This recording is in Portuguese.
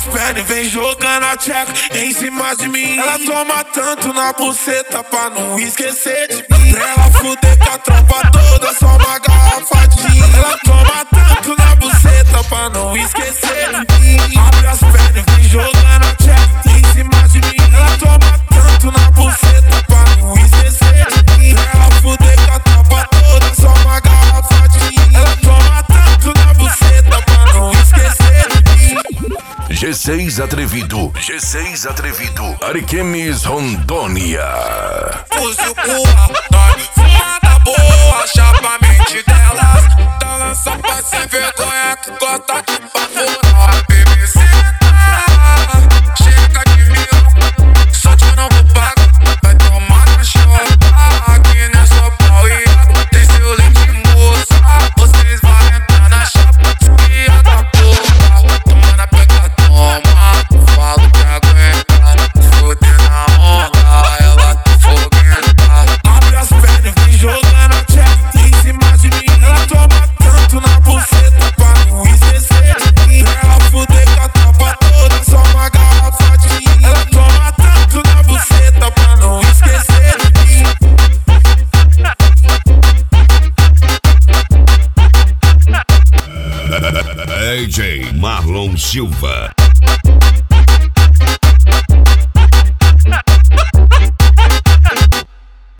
as pernas e vem jogando a tcheca em cima de mim. Ela toma tanto na buceta pra não esquecer de mim. Pra ela fuder com a tropa toda, só uma garrafadinha. Ela toma tanto na buceta pra não esquecer de mim. Abre as pernas e vem jogando a tcheca em cima de mim. Ela toma tanto na buceta pra não esquecer de mim. Pra ela fuder com a tropa toda, só uma garrafadinha. Ela toma tanto na buceta pra não esquecer de mim. G6 Atrevido, G6 Atrevido, Ariquemes, Rondônia. Fuzil nós fumada boa, chapa a mente delas. Tá lançando pra sem vergonha que gosta de pavor. BBC chega de mil, só que eu não vou pagar. Vai tomar na chapa, aqui não é só pau e água. Tem seu leite moça, vocês vão entrar na chapa. Desvia da porra, toma na pega, toma. Falo que aguenta, fuder na onda, ela tá foguenta. Abre as pernas e vem jogando a tcheca em cima de mim. Ela toma tanto na buceta pra não esquecer de mim. Pra ela fuder com a tropa toda, só uma garrafadinha. Ela toma tanto na buceta pra não esquecer de mim. DJ Marlon Silva.